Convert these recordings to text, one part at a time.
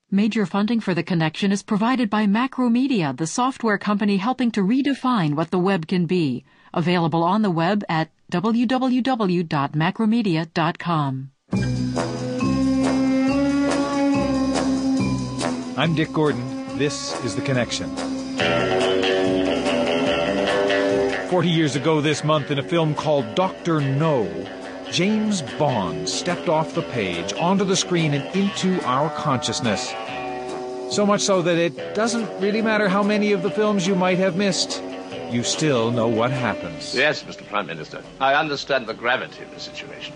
Major funding for The Connection is provided by Macromedia, the software company helping to redefine what the web can be. Available on the web at www.macromedia.com. I'm Dick Gordon. This is The Connection. 40 years ago this month, in a film called Dr. No, James Bond stepped off the page, onto the screen, and into our consciousness. So much so that it doesn't really matter how many of the films you might have missed. You still know what happens. Yes, Mr. Prime Minister. I understand the gravity of the situation.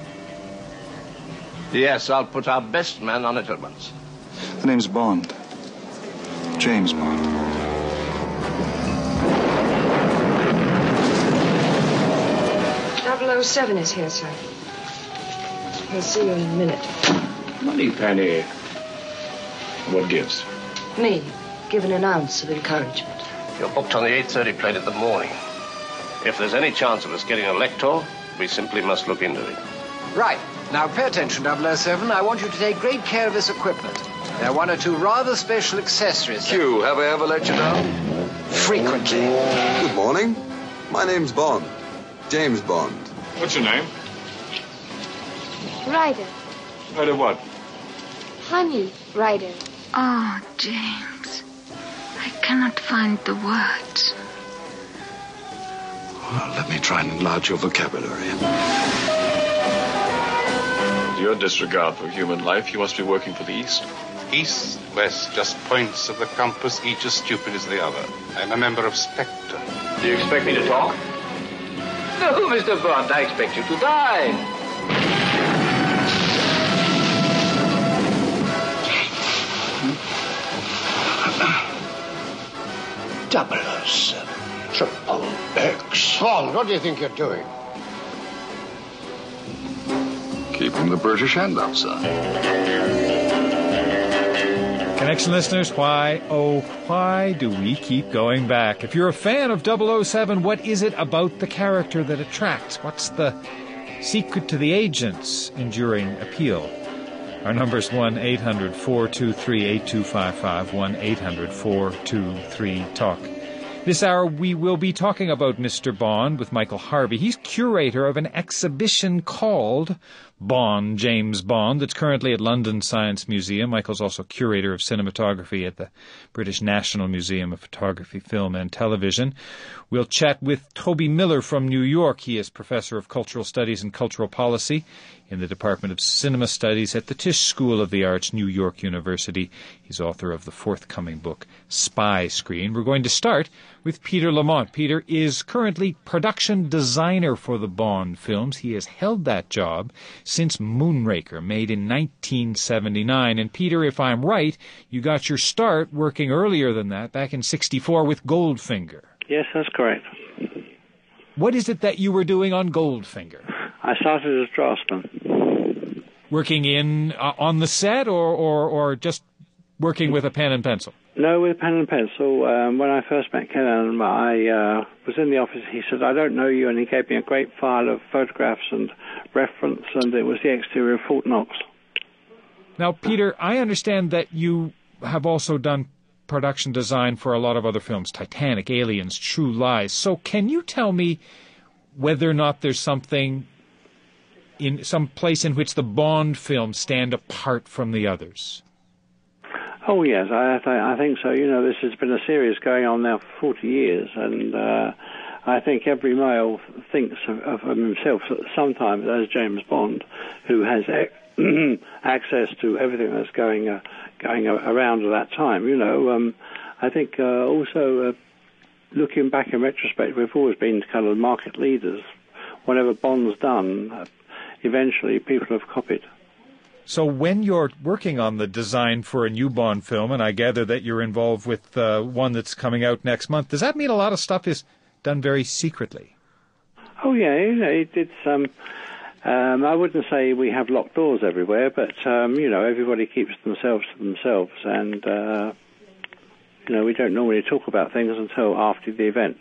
Yes, I'll put our best man on it at once. The name's Bond. James Bond. 007 is here, sir. He'll see you in a minute. Moneypenny. What gives? Me, given an ounce of encouragement. You're booked on the 8:30 plane in the morning. If there's any chance of us getting a lector, we simply must look into it. Right. Now pay attention, 007. I want you to take great care of this equipment. There are one or two rather special accessories. Q, have I ever let you down? Frequently. Good morning. My name's Bond. James Bond. What's your name? Ryder. Ryder what? Honey Ryder. Oh, James. I cannot find the words. Well, let me try and enlarge your vocabulary. With your disregard for human life, you must be working for the East. East, west, just points of the compass, each as stupid as the other. I'm a member of Spectre. Do you expect me to talk? No, Mr. Bond, I expect you to die. 007, Triple X. Bond, what do you think you're doing? Keeping the British hand up, sir. Connection listeners, why do we keep going back? If you're a fan of 007, what is it about the character that attracts? What's the secret to the agent's enduring appeal? Our number is 1-800-423-8255, 1-800-423-TALK. This hour we will be talking about Mr. Bond with Michael Harvey. He's curator of an exhibition called Bond, James Bond, that's currently at London Science Museum. Michael's also curator of cinematography at the British National Museum of Photography, Film and Television. We'll chat with Toby Miller from New York. He is professor of cultural studies and cultural policy in the Department of Cinema Studies at the Tisch School of the Arts, New York University. He's author of the forthcoming book, Spy Screen. We're going to start with Peter Lamont. Peter is currently production designer for the Bond films. He has held that job since Moonraker, made in 1979. And Peter, if I'm right, you got your start working earlier than that, back in 1964 with Goldfinger. Yes, that's correct. What is it that you were doing on Goldfinger? I started as draftsman. Working in on the set or just working with a pen and pencil? No, with a pen and pencil. When I first met Ken, I was in the office. He said, "I don't know you," and he gave me a great file of photographs and reference, and it was the exterior of Fort Knox. Now, Peter, I understand that you have also done production design for a lot of other films, Titanic, Aliens, True Lies. So can you tell me whether or not there's something in some place in which the Bond films stand apart from the others? Oh, yes, I think so. You know, this has been a series going on now for 40 years, and I think every male thinks of himself sometimes as James Bond, who has access to everything that's going around at that time. You know, I think also looking back in retrospect, we've always been kind of market leaders. Whatever Bond's done, eventually people have copied. So when you're working on the design for a new Bond film, and I gather that you're involved with one that's coming out next month, does that mean a lot of stuff is done very secretly? Oh, yeah, it's... I wouldn't say we have locked doors everywhere, but, you know, everybody keeps themselves to themselves, and, you know, we don't normally talk about things until after the event.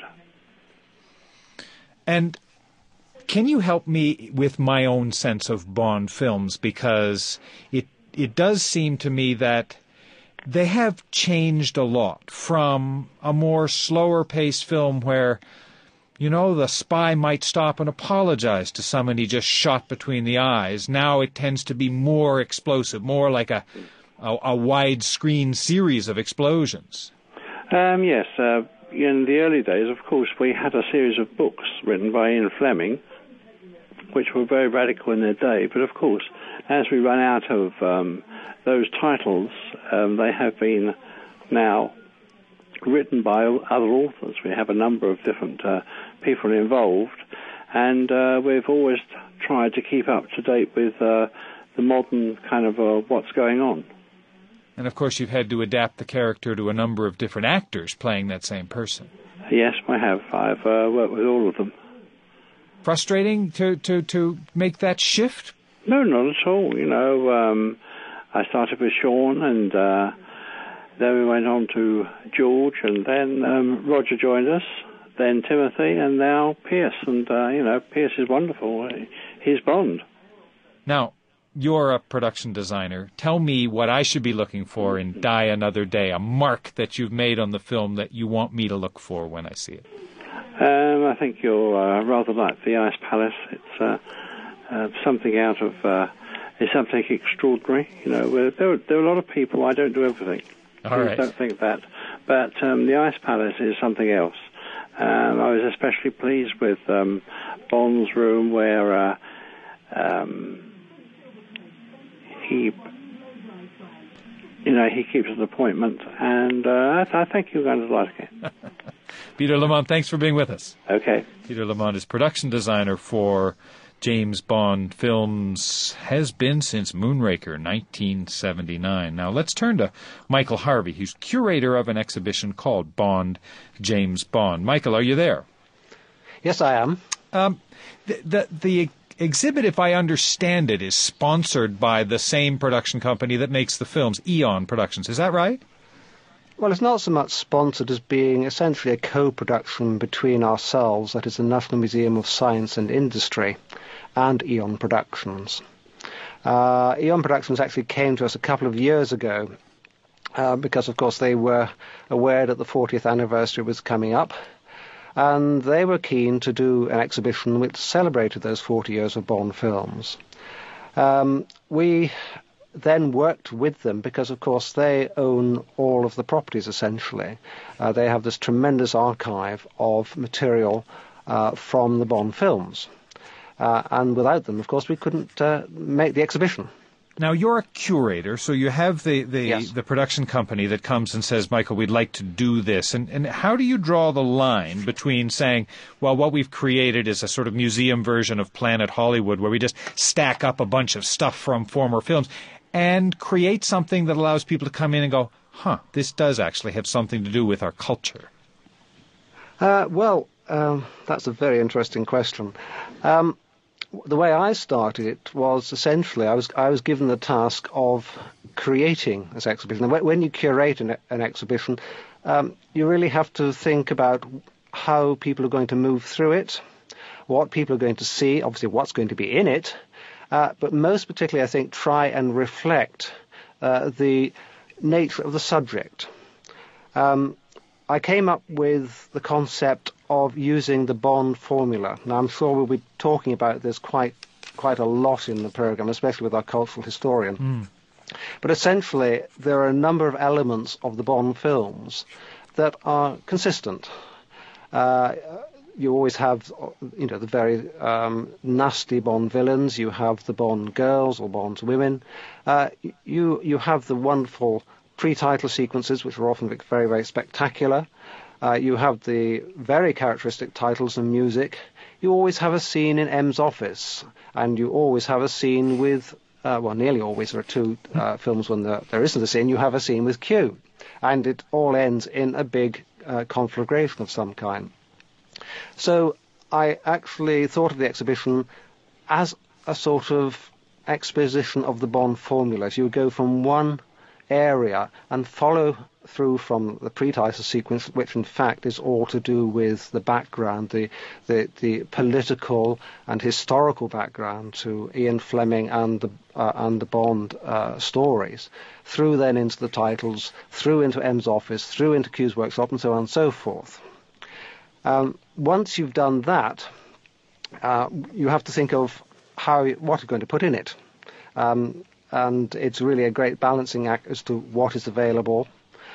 And can you help me with my own sense of Bond films? Because it does seem to me that they have changed a lot from a more slower-paced film where, you know, the spy might stop and apologize to someone he just shot between the eyes. Now it tends to be more explosive, more like a widescreen series of explosions. Yes. In the early days, of course, we had a series of books written by Ian Fleming, which were very radical in their day. But, of course, as we run out of those titles, they have been now written by other authors. We have a number of different people involved, and we've always tried to keep up to date with the modern kind of what's going on. And, of course, you've had to adapt the character to a number of different actors playing that same person. Yes, I have. I've worked with all of them. Frustrating to make that shift? No, not at all. You know, I started with Sean, and then we went on to George, and then Roger joined us, then Timothy, and now Pierce. And, you know, Pierce is wonderful. He's Bond. Now, you're a production designer. Tell me what I should be looking for in Die Another Day, a mark that you've made on the film that you want me to look for when I see it. I think you'll rather like The Ice Palace. It's something out of... it's something extraordinary. You know, there are a lot of people. I don't do everything. All right. Don't think that. But The Ice Palace is something else. I was especially pleased with Bond's room where... he keeps an appointment, and I think you're going to like it. Peter Lamont, thanks for being with us. Okay. Peter Lamont is production designer for James Bond films, has been since Moonraker, 1979. Now let's turn to Michael Harvey, who's curator of an exhibition called Bond, James Bond. Michael, are you there? Yes, I am. The exhibit, if I understand it, is sponsored by the same production company that makes the films, Eon Productions. Is that right? Well, it's not so much sponsored as being essentially a co-production between ourselves, that is the National Museum of Science and Industry, and Eon Productions. Eon Productions actually came to us a couple of years ago because, of course, they were aware that the 40th anniversary was coming up, and they were keen to do an exhibition which celebrated those 40 years of Bond films. We then worked with them because, of course, they own all of the properties, essentially. They have this tremendous archive of material from the Bond films. And without them, of course, we couldn't make the exhibition. Now, you're a curator, so you have Yes. the production company that comes and says, Michael, we'd like to do this. And how do you draw the line between saying, well, what we've created is a sort of museum version of Planet Hollywood, where we just stack up a bunch of stuff from former films, and create something that allows people to come in and go, this does actually have something to do with our culture? That's a very interesting question. The way I started it was essentially I was given the task of creating this exhibition. When you curate an exhibition, you really have to think about how people are going to move through it, what people are going to see, obviously what's going to be in it, but most particularly, I think, try and reflect the nature of the subject. I came up with the concept of using the Bond formula. Now, I'm sure we'll be talking about this quite a lot in the program, especially with our cultural historian. But essentially, there are a number of elements of the Bond films that are consistent. You always have, the very nasty Bond villains. You have the Bond girls or Bond women. You have the wonderful pre-title sequences, which are often very, very spectacular. You have the very characteristic titles and music. You always have a scene in M's office, and you always have a scene with, nearly always there are two films when there isn't a scene, you have a scene with Q. And it all ends in a big conflagration of some kind. So I actually thought of the exhibition as a sort of exposition of the Bond formula. So you would go from one area and follow through from the pre-title sequence, which in fact is all to do with the background, the political and historical background to Ian Fleming and the Bond stories, through then into the titles, through into M's office, through into Q's workshop, and so on and so forth. Once you've done that, you have to think of what you're going to put in it. And it's really a great balancing act as to what is available.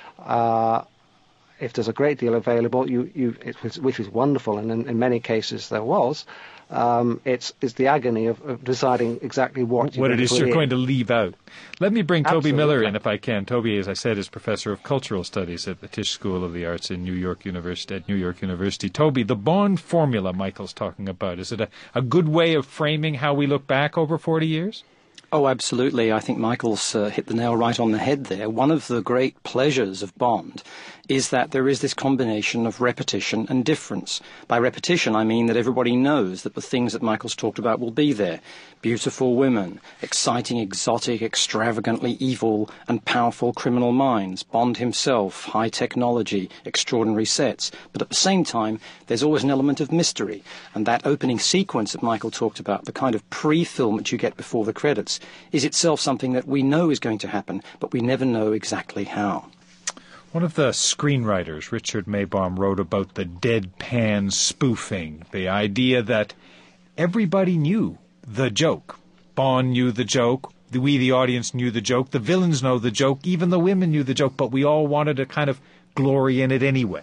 If there's a great deal available, which is wonderful, and in many cases there was, it's the agony of deciding exactly what it is you're in. going to leave out. Let me bring Absolutely. Toby Miller in if I can. Toby, as I said, is Professor of Cultural Studies at the Tisch School of the Arts in New York University. Toby, the Bond formula Michael's talking about, is it a good way of framing how we look back over 40 years? Oh, absolutely. I think Michael's hit the nail right on the head there. One of the great pleasures of Bond is that there is this combination of repetition and difference. By repetition, I mean that everybody knows that the things that Michael's talked about will be there. Beautiful women, exciting, exotic, extravagantly evil and powerful criminal minds, Bond himself, high technology, extraordinary sets. But at the same time, there's always an element of mystery. And that opening sequence that Michael talked about, the kind of pre-film that you get before the credits, is itself something that we know is going to happen, but we never know exactly how. One of the screenwriters, Richard Maybaum, wrote about the deadpan spoofing, the idea that everybody knew the joke. Bond knew the joke, we, the audience, knew the joke, the villains know the joke, even the women knew the joke, but we all wanted to kind of glory in it anyway.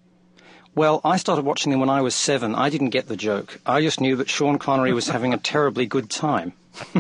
Well, I started watching them when I was 7. I didn't get the joke. I just knew that Sean Connery was having a terribly good time.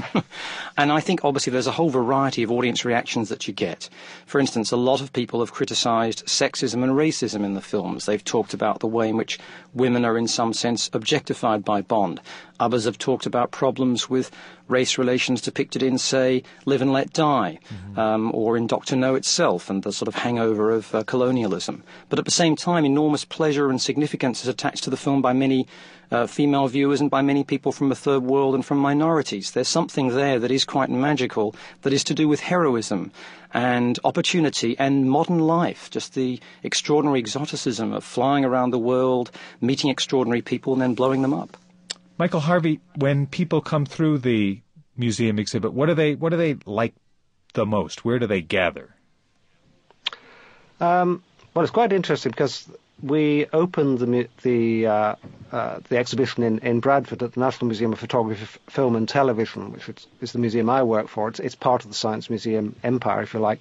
And I think, obviously, there's a whole variety of audience reactions that you get. For instance, a lot of people have criticised sexism and racism in the films. They've talked about the way in which women are, in some sense, objectified by Bond. Others have talked about problems with race relations depicted in, say, Live and Let Die, or in Dr. No itself, and the sort of hangover of colonialism. But at the same time, enormous pleasure and significance is attached to the film by many female viewers and by many people from the third world and from minorities. There's something there that is quite magical, that is to do with heroism and opportunity and modern life, just the extraordinary exoticism of flying around the world, meeting extraordinary people and then blowing them up. Michael Harvey, when people come through the museum exhibit, what do they like the most? Where do they gather? Well, it's quite interesting because we opened the exhibition in Bradford at the National Museum of Photography, Film and Television, which is the museum I work for. It's part of the Science Museum empire, if you like.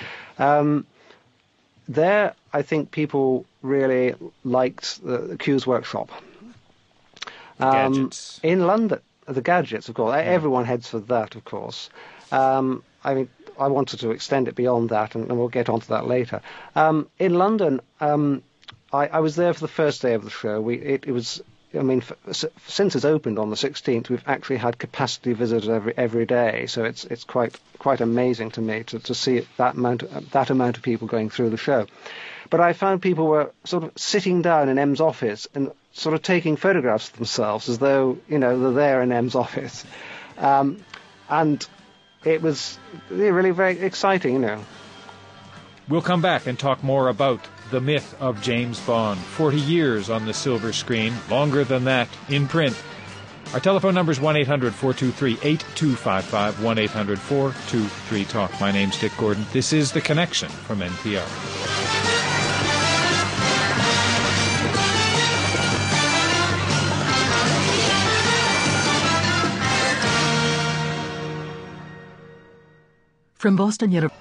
There, I think people really liked the Q's workshop. Gadgets. In London, the gadgets, of course. Everyone heads for that, of course. I mean, I wanted to extend it beyond that, and we'll get onto that later. In London, I was there for the first day of the show. It was, I mean, since it's opened on the 16th, we've actually had capacity visitors every day. So it's quite amazing to me to see that amount of people going through the show. But I found people were sort of sitting down in M's office and sort of taking photographs of themselves as though, they're there in M's office. And it was really very exciting, We'll come back and talk more about the myth of James Bond. 40 years on the silver screen, longer than that in print. Our telephone number is 1-800-423-8255, 1-800-423-TALK. My name's Dick Gordon. This is The Connection from NPR. From Boston University.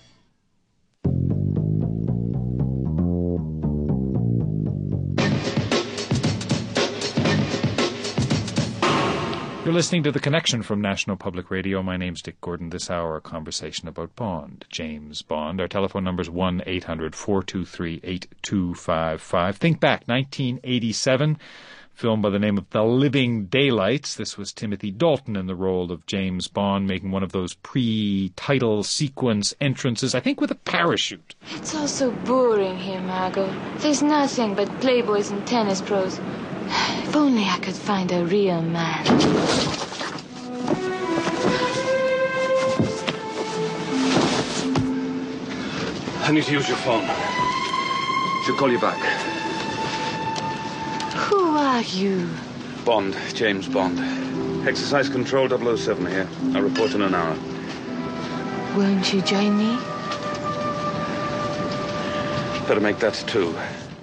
You're listening to The Connection from National Public Radio. My name's Dick Gordon. This hour, a conversation about Bond, James Bond. Our telephone number is 1-800-423-8255. Think back, 1987, film by the name of The Living Daylights. This was Timothy Dalton in the role of James Bond, making one of those pre-title sequence entrances, I think with a parachute. It's all so boring here, Margot. There's nothing but playboys and tennis pros. If only I could find a real man. I need to use your phone. She'll call you back. Who are you? Bond, James Bond. Exercise Control 007 here. I'll report in an hour. Won't you join me? Better make that 2.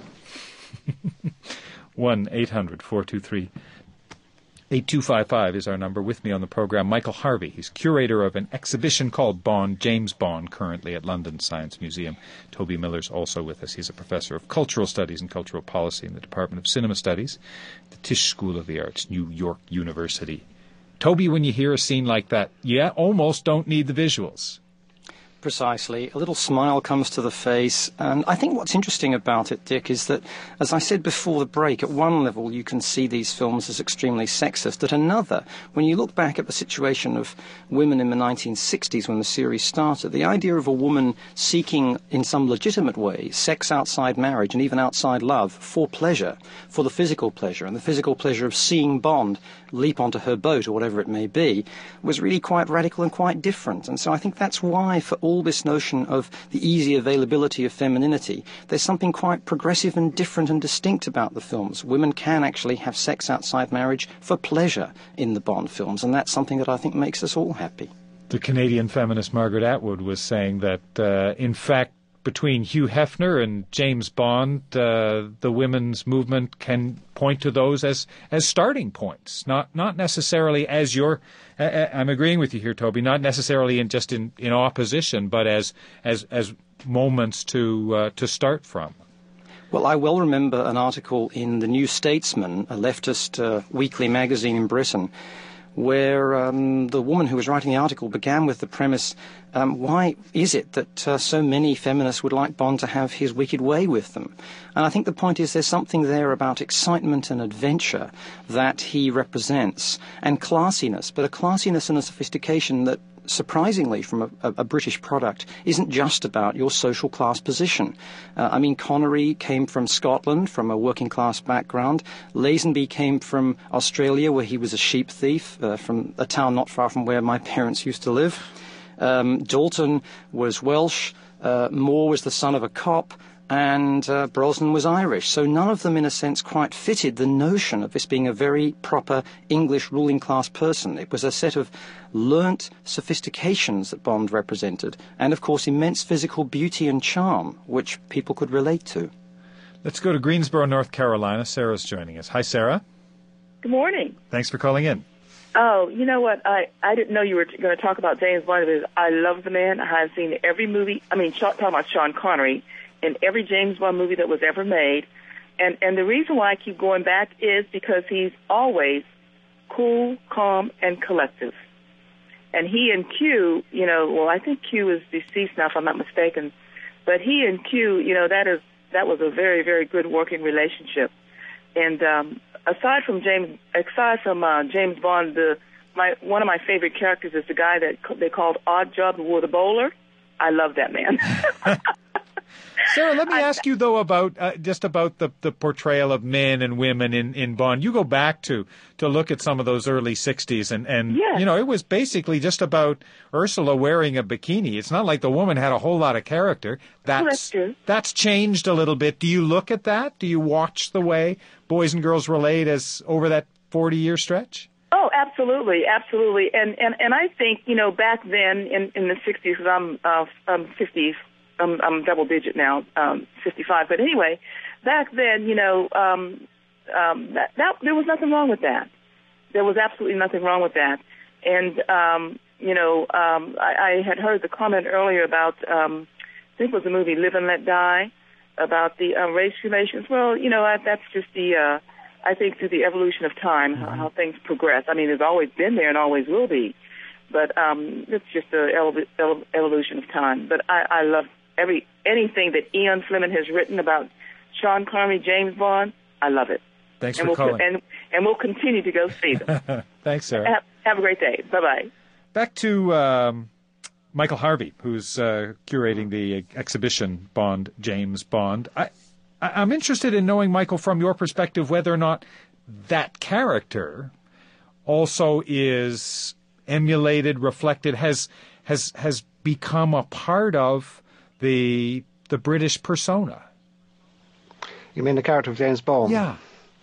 1-800-423-8255 is our number. With me on the program, Michael Harvey. He's curator of an exhibition called Bond, James Bond, currently at London Science Museum. Toby Miller's also with us. He's a professor of cultural studies and cultural policy in the Department of Cinema Studies, the Tisch School of the Arts, New York University. Toby, when you hear a scene like that, you almost don't need the visuals. Precisely. A little smile comes to the face. And I think what's interesting about it, Dick, is that, as I said before the break, at one level you can see these films as extremely sexist. At another, when you look back at the situation of women in the 1960s when the series started, the idea of a woman seeking, in some legitimate way, sex outside marriage and even outside love for pleasure, for the physical pleasure, and the physical pleasure of seeing Bond leap onto her boat or whatever it may be, was really quite radical and quite different. And so I think that's why, for all this notion of the easy availability of femininity, there's something quite progressive and different and distinct about the films. Women can actually have sex outside marriage for pleasure in the Bond films, and that's something that I think makes us all happy. The Canadian feminist Margaret Atwood was saying that, in fact, between Hugh Hefner and James Bond, the women's movement can point to those as starting points, not necessarily as your. I'm agreeing with you here, Toby. Not necessarily in opposition, but as moments to start from. Well, I well remember an article in the New Statesman, a leftist weekly magazine in Britain, where the woman who was writing the article began with the premise, why is it that so many feminists would like Bond to have his wicked way with them? And I think the point is there's something there about excitement and adventure that he represents, and classiness, but a classiness and a sophistication that, surprisingly, from a British product, isn't just about your social class position. Connery came from Scotland, from a working class background. Lazenby came from Australia, where he was a sheep thief, from a town not far from where my parents used to live. Dalton was Welsh. Moore was the son of a cop. And Brosnan was Irish. So none of them, in a sense, quite fitted the notion of this being a very proper English ruling class person. It was a set of learnt sophistications that Bond represented, and, of course, immense physical beauty and charm, which people could relate to. Let's go to Greensboro, North Carolina. Sarah's joining us. Hi, Sarah. Good morning. Thanks for calling in. Oh, you know what? I didn't know you were going to talk about James Bond. Because I love the man. I have seen every movie. Talking about Sean Connery, in every James Bond movie that was ever made. And the reason why I keep going back is because he's always cool, calm, and collective. And he and Q, I think Q is deceased now, if I'm not mistaken. But he and Q, that was a very, very good working relationship. And aside from James Bond, one of my favorite characters is the guy that they called Odd Job, who wore the bowler. I love that man. Sarah, let me ask you, though, about the portrayal of men and women in Bond. You go back to look at some of those early 60s, and yes. It was basically just about Ursula wearing a bikini. It's not like the woman had a whole lot of character. That's changed a little bit. Do you look at that? Do you watch the way boys and girls relate as over that 40-year stretch? Oh, absolutely, absolutely. And I think, back then in the 60s, because I'm 50s, I'm double digit now, 55. But anyway, back then, there was nothing wrong with that. There was absolutely nothing wrong with that. And, I had heard the comment earlier about, I think it was the movie Live and Let Die, about the race relations. Well, that's just I think through the evolution of time, how things progress. It's always been there and always will be. But it's just the evolution of time. But I love anything that Ian Fleming has written about Sean Connery, James Bond. I love it. Thanks for calling. And we'll continue to go see them. Thanks, Sarah. Have a great day. Bye-bye. Back to Michael Harvey, who's curating the exhibition Bond, James Bond. I'm interested in knowing, Michael, from your perspective, whether or not that character also is emulated, reflected, has become a part of the the British persona? You mean the character of James Bond? Yeah.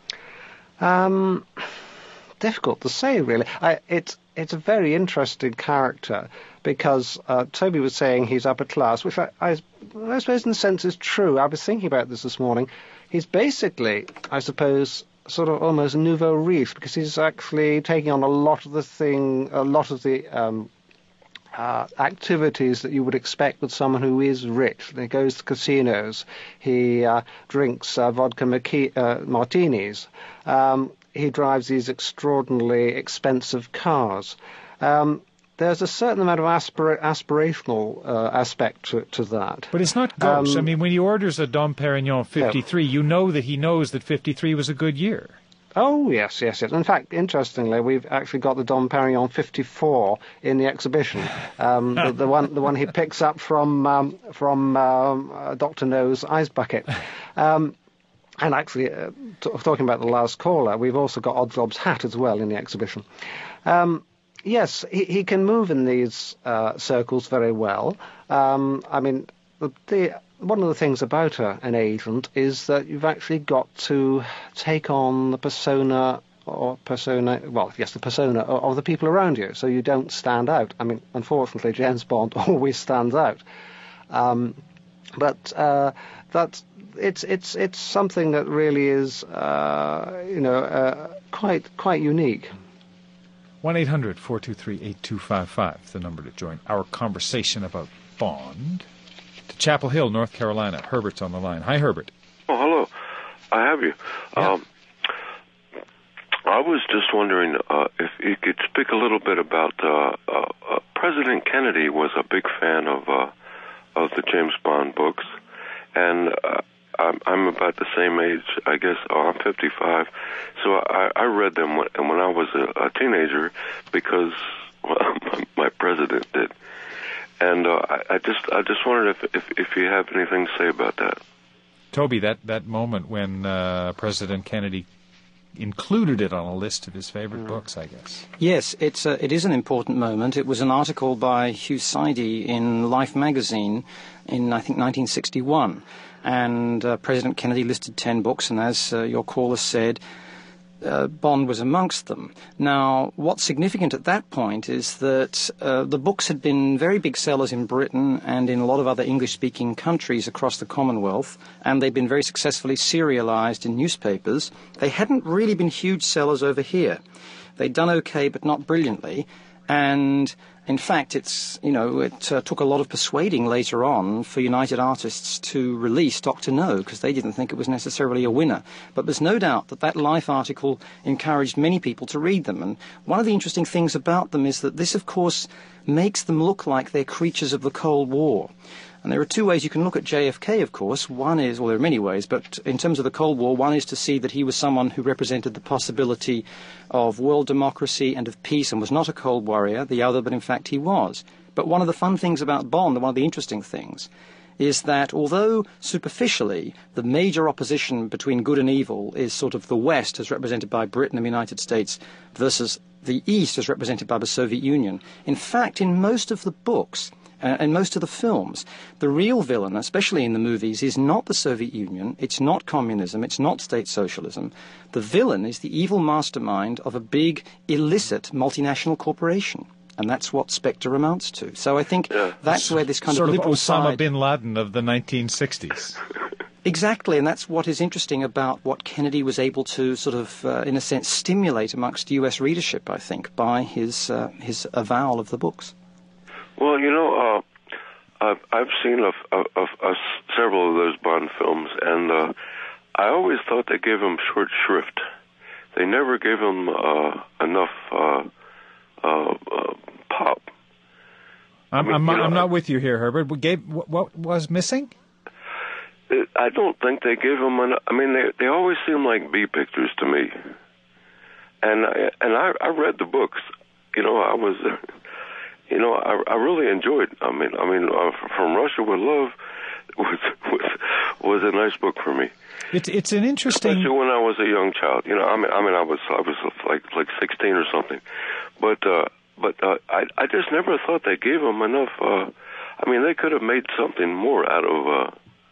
Difficult to say, really. It's a very interesting character because Toby was saying he's upper class, which I suppose in a sense is true. I was thinking about this morning. He's basically, I suppose, sort of almost nouveau riche, because he's actually taking on a lot of the activities that you would expect with someone who is rich. He goes to casinos. He drinks vodka martinis. He drives these extraordinarily expensive cars. There's a certain amount of aspirational aspect to that. But it's not gauche. I mean, when he orders a Dom Perignon 53, you know that he knows that 53 was a good year. Oh, yes. In fact, interestingly, we've actually got the Dom Perignon 54 in the exhibition. The one he picks up from Dr. No's ice bucket. And actually, talking about the last caller, we've also got Oddjob's hat as well in the exhibition. Yes, he can move in these circles very well. I mean, one of the things about an agent is that you've actually got to take on the persona of the people around you, so you don't stand out. I mean, unfortunately, James Bond always stands out. But it's something that really is, quite unique. 1-800-423-8255, the number to join our conversation about Bond. To Chapel Hill, North Carolina. Herbert's on the line. Hi, Herbert. Oh, hello. I have you. Yeah. I was just wondering if you could speak a little bit about President Kennedy was a big fan of the James Bond books, and I'm about the same age, I guess. I'm 55, so I read them when I was a teenager because my president did, and I just wondered if you have anything to say about that. Toby, that moment when President Kennedy included it on a list of his favorite books, I guess. Yes, it is an important moment. It was an article by Hugh Sidey in Life magazine in, I think, 1961. And President Kennedy listed 10 books, and as your caller said, Bond was amongst them. Now, what's significant at that point is that the books had been very big sellers in Britain and in a lot of other English-speaking countries across the Commonwealth, and they'd been very successfully serialized in newspapers. They hadn't really been huge sellers over here. They'd done okay, but not brilliantly. And in fact, it took a lot of persuading later on for United Artists to release Dr. No, because they didn't think it was necessarily a winner. But there's no doubt that Life article encouraged many people to read them. And one of the interesting things about them is that this, of course, makes them look like they're creatures of the Cold War. And there are two ways you can look at JFK, of course. One is, well, there are many ways, but in terms of the Cold War, one is to see that he was someone who represented the possibility of world democracy and of peace and was not a Cold Warrior. The other, but in fact he was. But one of the fun things about Bond, and one of the interesting things, is that although superficially the major opposition between good and evil is sort of the West, as represented by Britain and the United States, versus the East, as represented by the Soviet Union, in fact, in most of the books, and most of the films, the real villain, especially in the movies, is not the Soviet Union, it's not communism, it's not state socialism. The villain is the evil mastermind of a big, illicit multinational corporation. And that's what Spectre amounts to. So I think that's where this kind of liberal Osama side... bin Laden of the 1960s. Exactly, and that's what is interesting about what Kennedy was able to sort of, in a sense, stimulate amongst U.S. readership, I think, by his avowal of the books. Well, I've seen several of those Bond films, and I always thought they gave him short shrift. They never gave him enough pop. I'm not with you here, Herbert. What was missing? I don't think they gave him enough. I mean, they always seem like B pictures to me. And I read the books. I was. I really enjoyed. From Russia with Love was a nice book for me. It's an interesting. Especially when I was a young child. I was like 16 or something, but I just never thought they gave him enough. They could have made something more out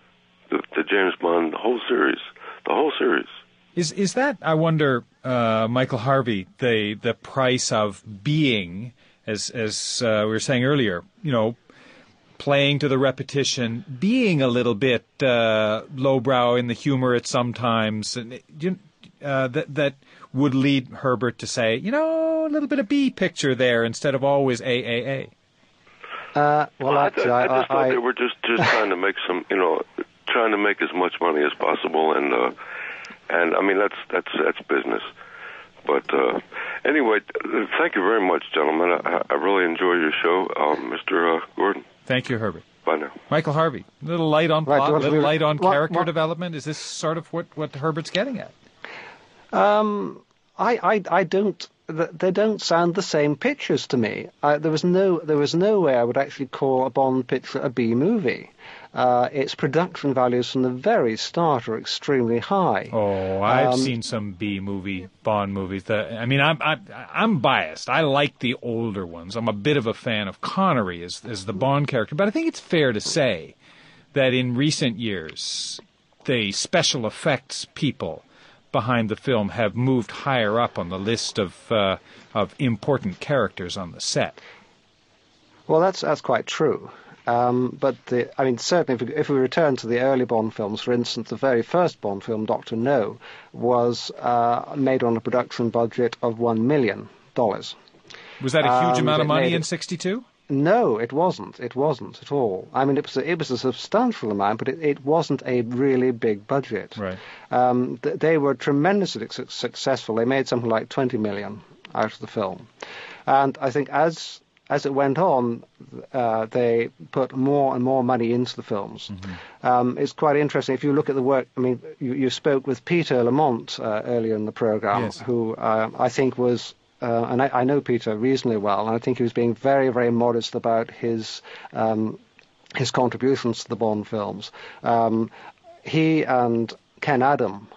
the James Bond, the whole series. Is that, I wonder, Michael Harvey, the price of being, as we were saying earlier, playing to the repetition, being a little bit lowbrow in the humor at sometimes, and that would lead Herbert to say, a little bit of B picture there instead of always AAA. I just thought they were just trying to make some, trying to make as much money as possible, and I mean that's business. But anyway, thank you very much, gentlemen. I really enjoy your show, Mr. Gordon. Thank you, Herbert. Bye now. Michael Harvey, a little light on plot, a little light on character development. Is this sort of what Herbert's getting at? I don't. They don't sound the same pictures to me. There was no way I would actually call a Bond picture a B movie. Its production values from the very start are extremely high. Oh, I've seen some B movie Bond movies. I'm biased. I like the older ones. I'm a bit of a fan of Connery as the Bond character, but I think it's fair to say that in recent years, the special effects people behind the film have moved higher up on the list of important characters on the set. Well, that's quite true. But certainly, if we return to the early Bond films, for instance, the very first Bond film, Dr. No, was made on a production budget of $1 million. Was that a huge amount of money in '62? No, it wasn't. It wasn't at all. I mean, it was a substantial amount, but it wasn't a really big budget. Right. They were tremendously successful. They made something like $20 million out of the film, and I think as it went on, they put more and more money into the films. Mm-hmm. It's quite interesting. If you look at the work, I mean, you spoke with Peter Lamont earlier in the program, yes, who I think was. And I know Peter reasonably well, and I think he was being very, very modest about his contributions to the Bond films. He and Ken Adam,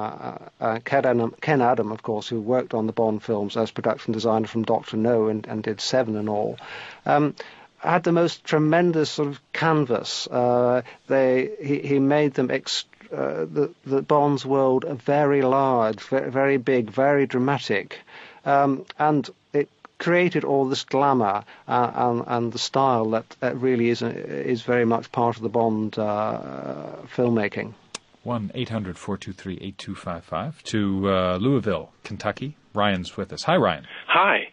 of course, who worked on the Bond films as production designer from Dr. No and did 7 and all, had the most tremendous sort of canvas. He made them the Bond's world very large, very, very big, very dramatic. And it created all this glamour and the style that really is very much part of the Bond filmmaking. 1-800-423-8255 to Louisville, Kentucky. Ryan's with us. Hi, Ryan. Hi.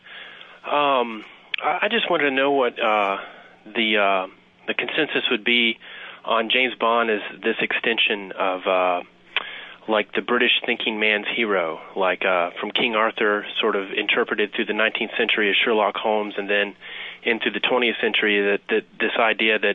I just wanted to know what the consensus would be on James Bond as this extension of like the British thinking man's hero, like from King Arthur, sort of interpreted through the 19th century as Sherlock Holmes, and then into the 20th century, that this idea that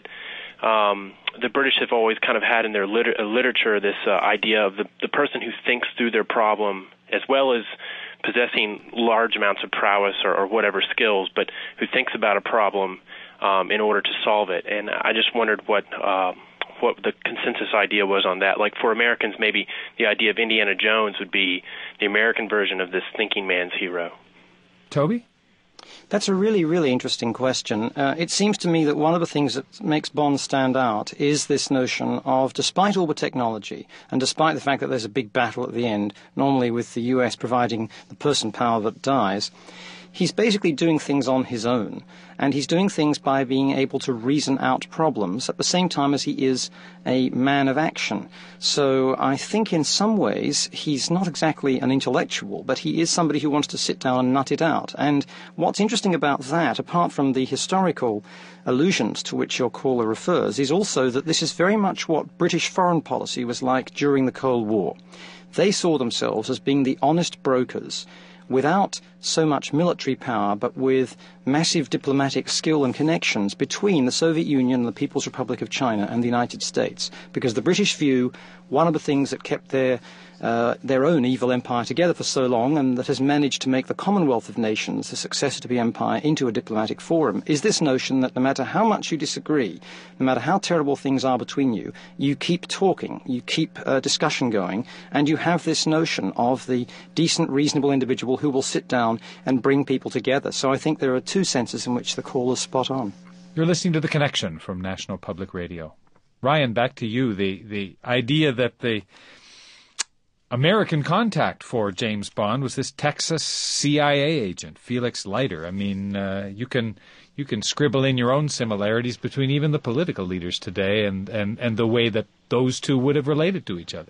the British have always kind of had in their literature this idea of the person who thinks through their problem, as well as possessing large amounts of prowess or whatever skills, but who thinks about a problem in order to solve it. And I just wondered what the consensus idea was on that. Like for Americans, maybe the idea of Indiana Jones would be the American version of this thinking man's hero. Toby? That's a really, really interesting question. It seems to me that one of the things that makes Bond stand out is this notion of, despite all the technology, and despite the fact that there's a big battle at the end, normally with the US providing the person power that dies, he's basically doing things on his own, and he's doing things by being able to reason out problems at the same time as he is a man of action. So I think in some ways he's not exactly an intellectual, but he is somebody who wants to sit down and nut it out. And what's interesting about that, apart from the historical allusions to which your caller refers, is also that this is very much what British foreign policy was like during the Cold War. They saw themselves as being the honest brokers, without so much military power, but with massive diplomatic skill and connections between the Soviet Union and the People's Republic of China and the United States. Because the British view, one of the things that kept their own evil empire together for so long, and that has managed to make the Commonwealth of Nations, the successor to the empire, into a diplomatic forum, is this notion that no matter how much you disagree, no matter how terrible things are between you, you keep talking, you keep discussion going, and you have this notion of the decent, reasonable individual who will sit down and bring people together. So I think there are two senses in which the call is spot on. You're listening to The Connection from National Public Radio. Ryan, back to you. The idea that the American contact for James Bond was this Texas CIA agent, Felix Leiter. I mean, you can scribble in your own similarities between even the political leaders today and the way that those two would have related to each other.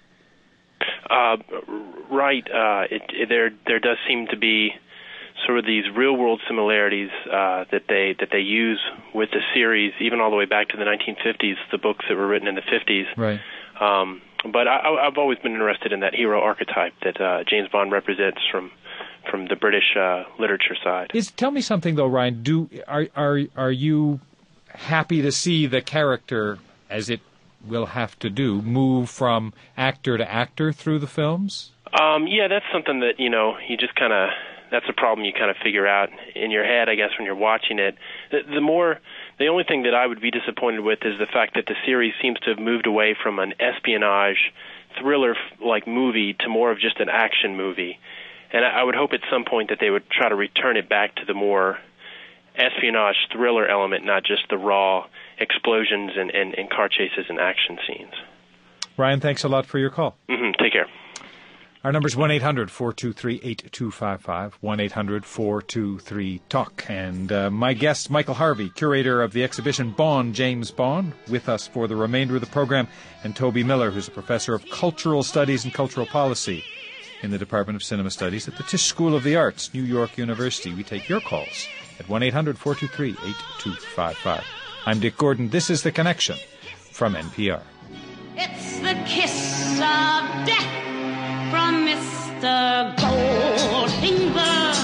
Right. There does seem to be sort of these real-world similarities that they use with the series, even all the way back to the 1950s, the books that were written in the 50s. Right. But I've always been interested in that hero archetype that James Bond represents from the British literature side. Tell me something though, Ryan. Are you happy to see the character, as it will have to do, move from actor to actor through the films? Yeah, that's something that you just kind of. That's a problem you kind of figure out in your head, I guess, when you're watching it. The only thing that I would be disappointed with is the fact that the series seems to have moved away from an espionage thriller-like movie to more of just an action movie. And I would hope at some point that they would try to return it back to the more espionage thriller element, not just the raw explosions and car chases and action scenes. Ryan, thanks a lot for your call. Take care. Our number is 1-800-423-8255, 1-800-423-TALK. And my guest, Michael Harvey, curator of the exhibition Bond, James Bond, with us for the remainder of the program, and Toby Miller, who's a professor of cultural studies and cultural policy in the Department of Cinema Studies at the Tisch School of the Arts, New York University. We take your calls at 1-800-423-8255. I'm Dick Gordon. This is The Connection from NPR. It's the kiss of death from Mr. Goldfinger.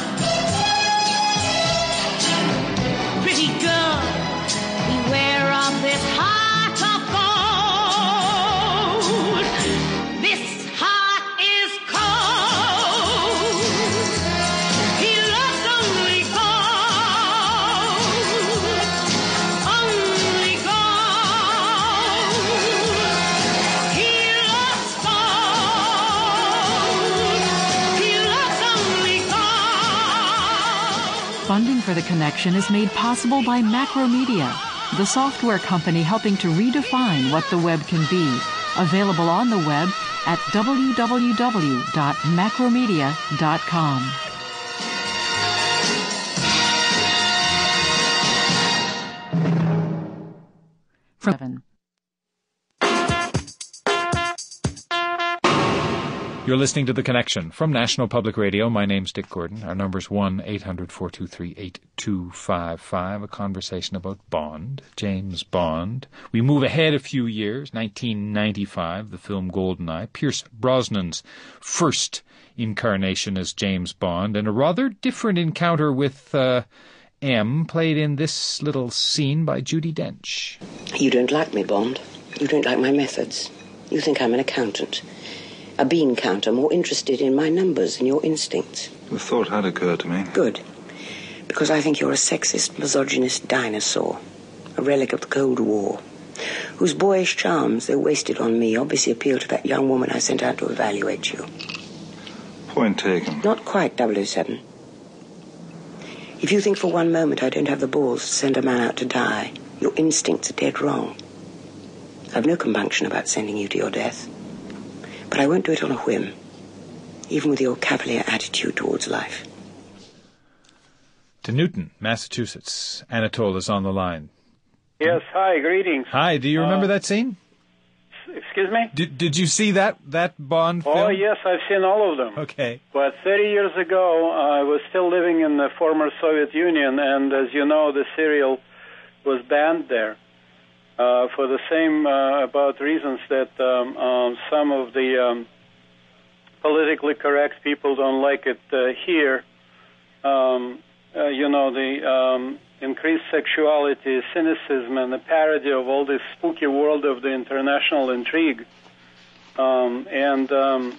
Pretty girl, beware of this heart of gold. This heart is cold. He loves only gold. He loves Funding for The Connection is made possible by Macromedia, the software company helping to redefine what the web can be. Available on the web at www.macromedia.com. From You're listening to The Connection from National Public Radio. My name's Dick Gordon. Our number's 1-800-423-8255. A conversation about Bond, James Bond. We move ahead a few years. 1995, the film GoldenEye. Pierce Brosnan's first incarnation as James Bond, and a rather different encounter with M, played in this little scene by Judi Dench. You don't like me, Bond. You don't like my methods. You think I'm an accountant. A bean counter, more interested in my numbers than your instincts. The thought had occurred to me. Good. Because I think you're a sexist, misogynist dinosaur. A relic of the Cold War. Whose boyish charms, though wasted on me, obviously appeal to that young woman I sent out to evaluate you. Point taken. Not quite, 007. If you think for one moment I don't have the balls to send a man out to die, your instincts are dead wrong. I've no compunction about sending you to your death. But I won't do it on a whim, even with your cavalier attitude towards life. To Newton, Massachusetts. Anatole is on the line. Yes, hi, greetings. Hi, do you remember that scene? Excuse me? Did you see that Bond film? Oh, yes, I've seen all of them. Okay. But 30 years ago, I was still living in the former Soviet Union, and as you know, the serial was banned there. For the same about reasons that some of the politically correct people don't like it here. The increased sexuality, cynicism, and the parody of all this spooky world of the international intrigue. I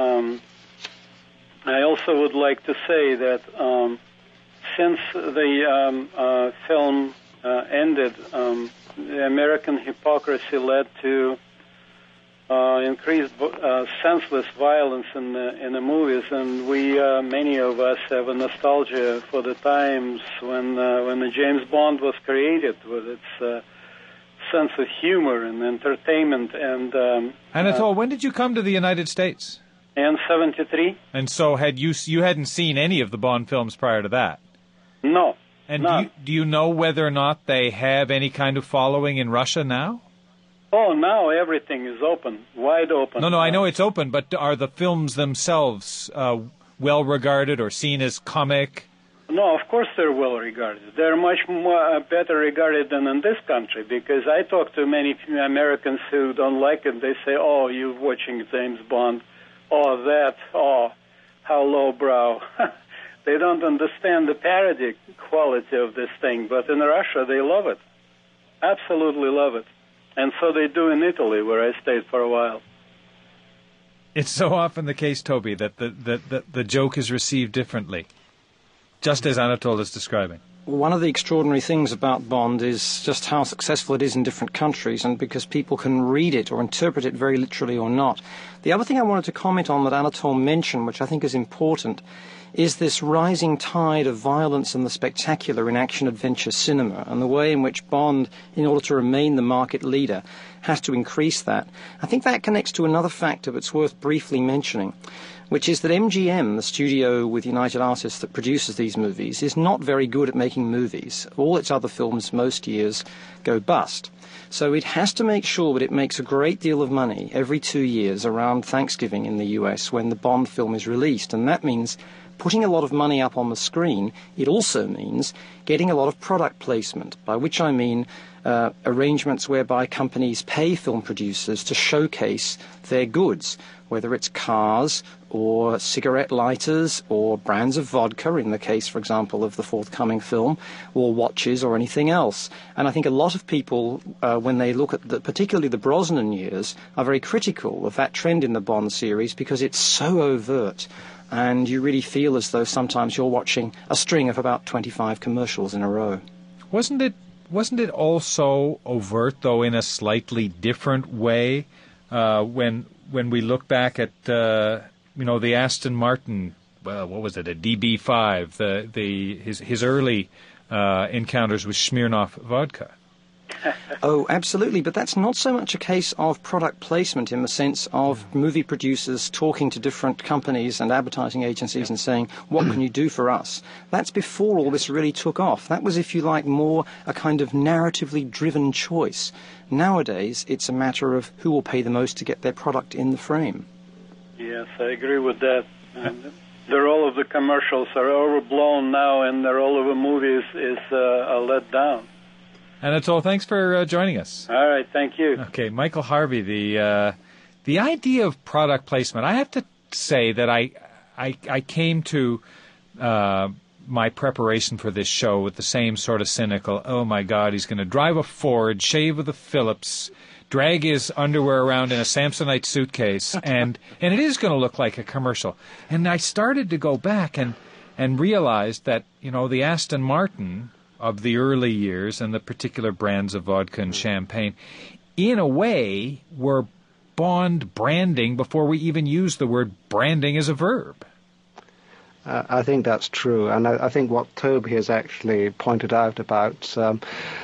also would like to say that since the film ended, the American hypocrisy led to increased senseless violence in the movies, and many of us have a nostalgia for the times when the James Bond was created, with its sense of humor and entertainment. And Anatole, when did you come to the United States? In 73. And so you hadn't seen any of the Bond films prior to that? No. And do you know whether or not they have any kind of following in Russia now? Oh, now everything is open, wide open. No, I know it's open, but are the films themselves well regarded or seen as comic? No, of course they're well regarded. They're much more better regarded than in this country, because I talk to many Americans who don't like it. They say, "Oh, you're watching James Bond. Oh, how lowbrow." They don't understand the parody quality of this thing, but in Russia they love it. Absolutely love it. And so they do in Italy, where I stayed for a while. It's so often the case, Toby, that the joke is received differently, just as Anatole is describing. One of the extraordinary things about Bond is just how successful it is in different countries, and because people can read it or interpret it very literally or not. The other thing I wanted to comment on that Anatole mentioned, which I think is important, is this rising tide of violence and the spectacular in action-adventure cinema, and the way in which Bond, in order to remain the market leader, has to increase that. I think that connects to another factor that's worth briefly mentioning, which is that MGM, the studio with United Artists that produces these movies, is not very good at making movies. All its other films most years go bust. So it has to make sure that it makes a great deal of money every 2 years around Thanksgiving in the US when the Bond film is released, and that means putting a lot of money up on the screen. It also means getting a lot of product placement, by which I mean arrangements whereby companies pay film producers to showcase their goods, whether it's cars or cigarette lighters or brands of vodka, in the case, for example, of the forthcoming film, or watches or anything else. And I think a lot of people, when they look at particularly the Brosnan years, are very critical of that trend in the Bond series because it's so overt. And you really feel as though sometimes you're watching a string of about 25 commercials in a row. Wasn't it also overt, though, in a slightly different way, when we look back at the Aston Martin, what was it, a DB5, his early encounters with Smirnoff vodka? Oh, absolutely, but that's not so much a case of product placement in the sense of movie producers talking to different companies and advertising agencies and saying, what can you do for us? That's before all this really took off. That was, if you like, more a kind of narratively driven choice. Nowadays, it's a matter of who will pay the most to get their product in the frame. Yes, I agree with that. The role of the commercials are overblown now, and the role of the movies is let down. Anatole, thanks for joining us. All right, thank you. Okay, Michael Harvey, the idea of product placement. I have to say that I came to my preparation for this show with the same sort of cynical, oh my God, he's going to drive a Ford, shave with a Phillips, drag his underwear around in a Samsonite suitcase, and it is going to look like a commercial. And I started to go back and realized that, the Aston Martin of the early years and the particular brands of vodka and champagne, in a way, were Bond branding before we even used the word branding as a verb. I think that's true, and I think what Toby has actually pointed out about sort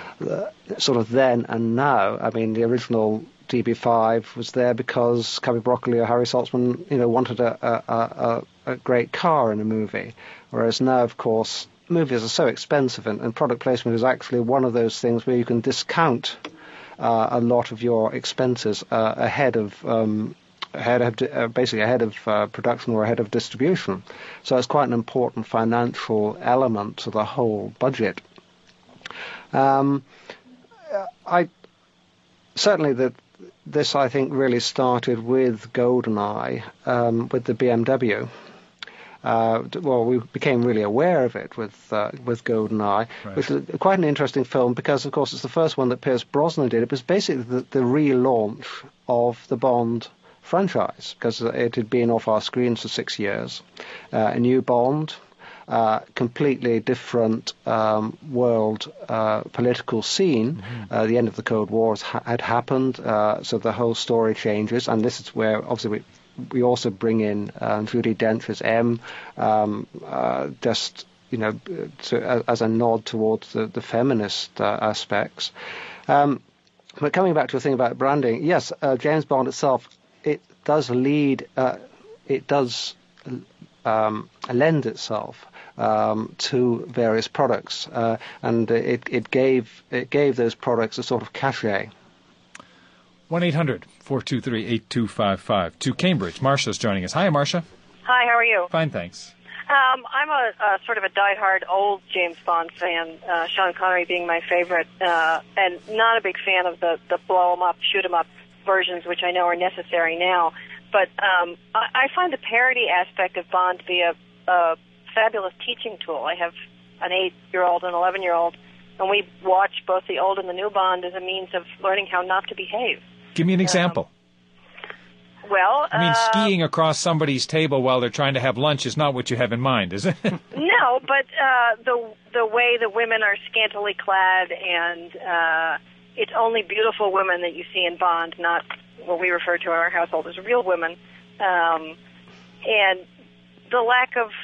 of then and now, I mean, the original DB5 was there because Cubby Broccoli or Harry Saltzman, wanted a great car in a movie, whereas now, of course, movies are so expensive, and product placement is actually one of those things where you can discount a lot of your expenses ahead of production or ahead of distribution. So it's quite an important financial element to the whole budget. This I think really started with GoldenEye, with the BMW. We became really aware of it with GoldenEye, right, which is quite an interesting film because, of course, it's the first one that Pierce Brosnan did. It was basically the relaunch of the Bond franchise because it had been off our screens for 6 years. A new Bond, completely different world political scene. Mm-hmm. The end of the Cold War had happened, so the whole story changes, and this is where, obviously, we also bring in Judi Dench as M, as a nod towards the feminist aspects. But coming back to a thing about branding, yes, James Bond itself, it does lead, it does lend itself to various products, and it gave those products a sort of cachet. 1-800-423-8255. To Cambridge, Marcia's joining us. Hi, Marcia. Hi, how are you? Fine, thanks. I'm a sort of a diehard old James Bond fan, Sean Connery being my favorite, and not a big fan of the blow 'em up, shoot 'em up versions, which I know are necessary now. But I find the parody aspect of Bond to be a fabulous teaching tool. I have an 8-year-old and 11-year-old, and we watch both the old and the new Bond as a means of learning how not to behave. Give me an example. Well, I mean, skiing across somebody's table while they're trying to have lunch is not what you have in mind, is it? No, but the way the women are scantily clad, and it's only beautiful women that you see in Bond, not what we refer to in our household as real women, and the lack of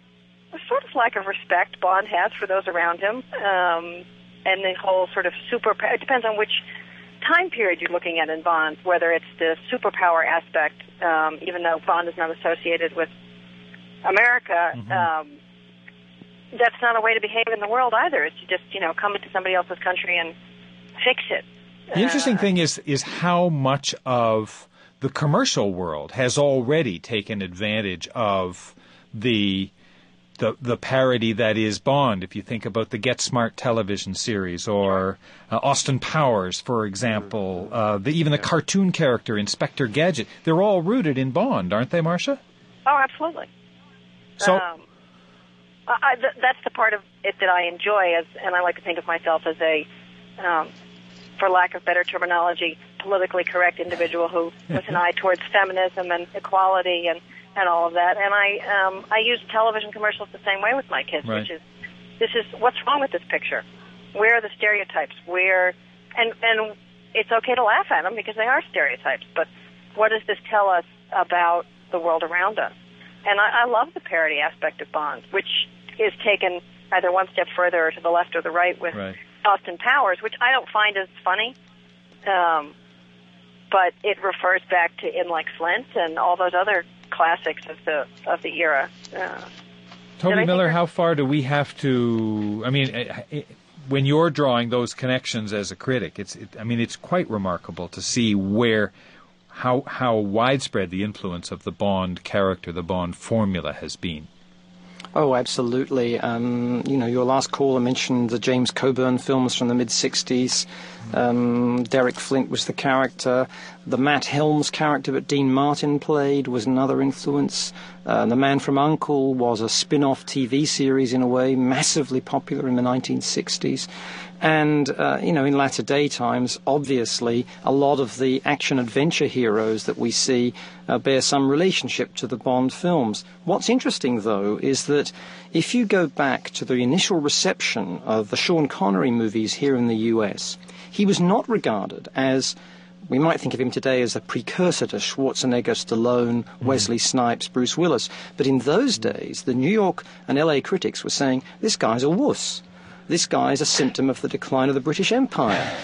respect Bond has for those around him, and the whole sort of it depends on which time period you're looking at in Bond, whether it's the superpower aspect, even though Bond is not associated with America, that's not a way to behave in the world either. It's to just, come into somebody else's country and fix it. The interesting thing is how much of the commercial world has already taken advantage of the parody that is Bond. If you think about the Get Smart television series, or Austin Powers, for example, even the cartoon character Inspector Gadget, they're all rooted in Bond, aren't they, Marcia? Oh, absolutely. So that's the part of it that I enjoy, and I like to think of myself as a, for lack of better terminology, politically correct individual who with an eye towards feminism and equality and all of that. And I use television commercials the same way with my kids, right. which is, this is what's wrong with this picture? Where are the stereotypes? And it's okay to laugh at them because they are stereotypes, but what does this tell us about the world around us? And I love the parody aspect of Bond, which is taken either one step further or to the left or the right with Austin Powers, which I don't find as funny, but it refers back to In Like Flint and all those other classics of the era. Toby Miller, how far do we have to? I mean, when you're drawing those connections as a critic, it's quite remarkable to see how widespread the influence of the Bond character, the Bond formula, has been. Oh, absolutely. Your last caller mentioned the James Coburn films from the mid-'60s. Derek Flint was the character. The Matt Helms character that Dean Martin played was another influence. The Man from U.N.C.L.E. was a spin-off TV series, in a way, massively popular in the 1960s. And, in latter-day times, obviously, a lot of the action-adventure heroes that we see bear some relationship to the Bond films. What's interesting, though, is that if you go back to the initial reception of the Sean Connery movies here in the U.S., he was not regarded as... We might think of him today as a precursor to Schwarzenegger, Stallone, Wesley Snipes, Bruce Willis. But in those days, the New York and L.A. critics were saying, this guy's a wuss. This guy's a symptom of the decline of the British Empire.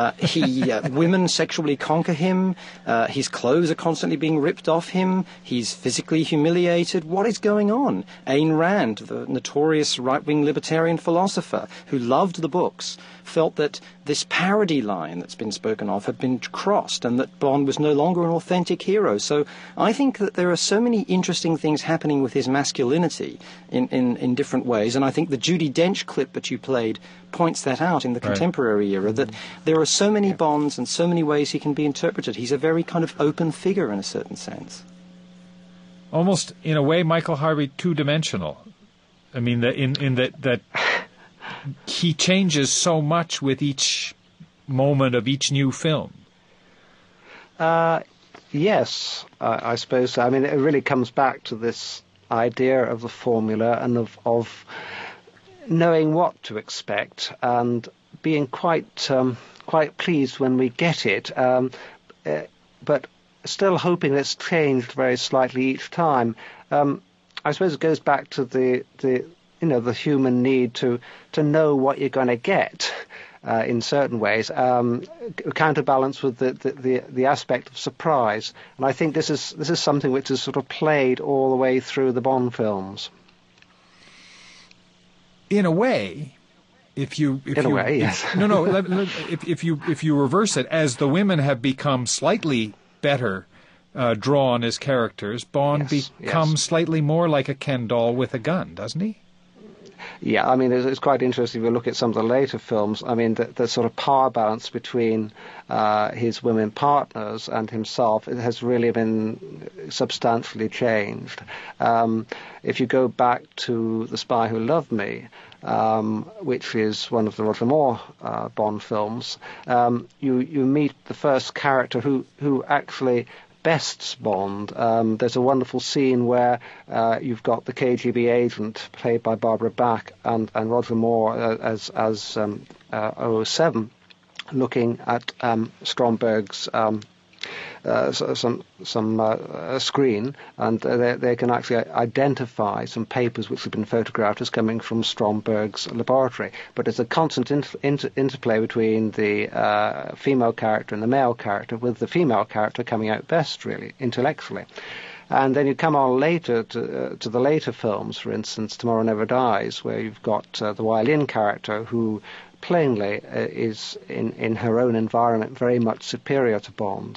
Women sexually conquer him. His clothes are constantly being ripped off him. He's physically humiliated. What is going on? Ayn Rand, the notorious right-wing libertarian philosopher who loved the books, felt that this parody line that's been spoken of had been crossed and that Bond was no longer an authentic hero. So I think that there are so many interesting things happening with his masculinity in different ways, and I think the Judi Dench clip that you played points that out in the contemporary era, that there are so many Bonds and so many ways he can be interpreted. He's a very kind of open figure in a certain sense. Almost, in a way, Michael Harvey two-dimensional. I mean, that he changes so much with each moment of each new film. Yes, I suppose so. I mean, it really comes back to this idea of the formula and of knowing what to expect and being quite pleased when we get it, but still hoping it's changed very slightly each time. I suppose it goes back to the human need to know what you're going to get. in certain ways, counterbalanced with the aspect of surprise. And I think this is something which is sort of played all the way through the Bond films. In a way, if you reverse it, as the women have become slightly better drawn as characters, Bond becomes slightly more like a Ken doll with a gun, doesn't he? Yeah, I mean, it's quite interesting if you look at some of the later films. I mean, the sort of power balance between his women partners and himself, it has really been substantially changed. If you go back to The Spy Who Loved Me, which is one of the Roger Moore Bond films, you meet the first character who actually bests Bond. There's a wonderful scene where you've got the KGB agent played by Barbara Bach and Roger Moore as 007 looking at Stromberg's screen, and they can actually identify some papers which have been photographed as coming from Stromberg's laboratory. But there's a constant interplay between the female character and the male character, with the female character coming out best, really, intellectually. And then you come on later to the later films, for instance, Tomorrow Never Dies, where you've got the violin character who plainly is, in her own environment, very much superior to Bond.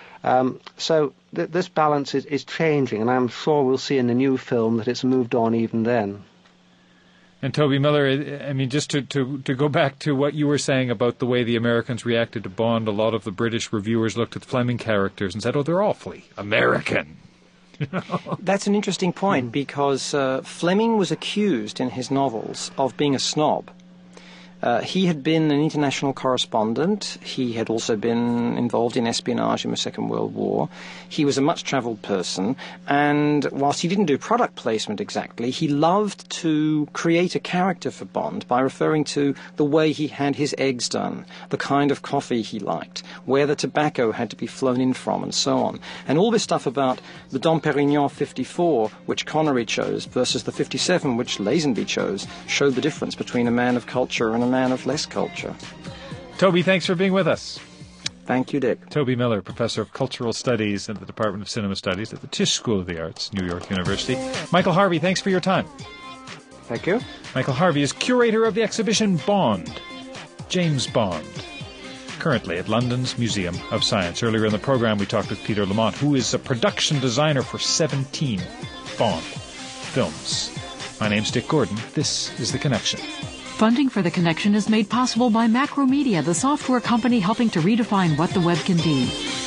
So this balance is changing, and I'm sure we'll see in the new film that it's moved on even then. And Toby Miller, I mean, just to go back to what you were saying about the way the Americans reacted to Bond, a lot of the British reviewers looked at the Fleming characters and said, oh, they're awfully American. That's an interesting point, because Fleming was accused in his novels of being a snob. He had been an international correspondent. He had also been involved in espionage in the Second World War. He was a much-travelled person, and whilst he didn't do product placement exactly, he loved to create a character for Bond by referring to the way he had his eggs done, the kind of coffee he liked, where the tobacco had to be flown in from, and so on. And all this stuff about the Dom Perignon 54, which Connery chose, versus the 57, which Lazenby chose, showed the difference between a man of culture and a man of less culture. Toby, thanks for being with us. Thank you, Dick. Toby Miller, Professor of Cultural Studies at the Department of Cinema Studies at the Tisch School of the Arts, New York University. Michael Harvey, thanks for your time. Thank you. Michael Harvey is curator of the exhibition Bond, James Bond, currently at London's Museum of Science. Earlier in the program, we talked with Peter Lamont, who is a production designer for 17 Bond films. My name's Dick Gordon. This is The Connection. Funding for The Connection is made possible by Macromedia, the software company helping to redefine what the web can be.